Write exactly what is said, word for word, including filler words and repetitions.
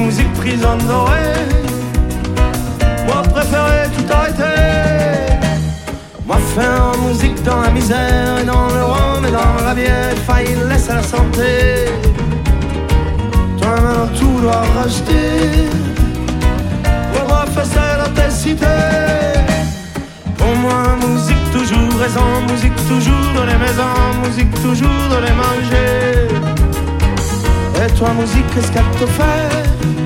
musique prison dorée. Moi préféré tout arrêter. Moi faire musique dans la misère et dans le rhum et dans la bière, failli laisser la santé. Toi maintenant tout dois racheter. Ouais, moi faire ça dans tes cités. Pour moi musique toujours raison, musique toujours dans les maisons, musique toujours dans les manger. Et toi musique qu'est-ce qu'elle te fait?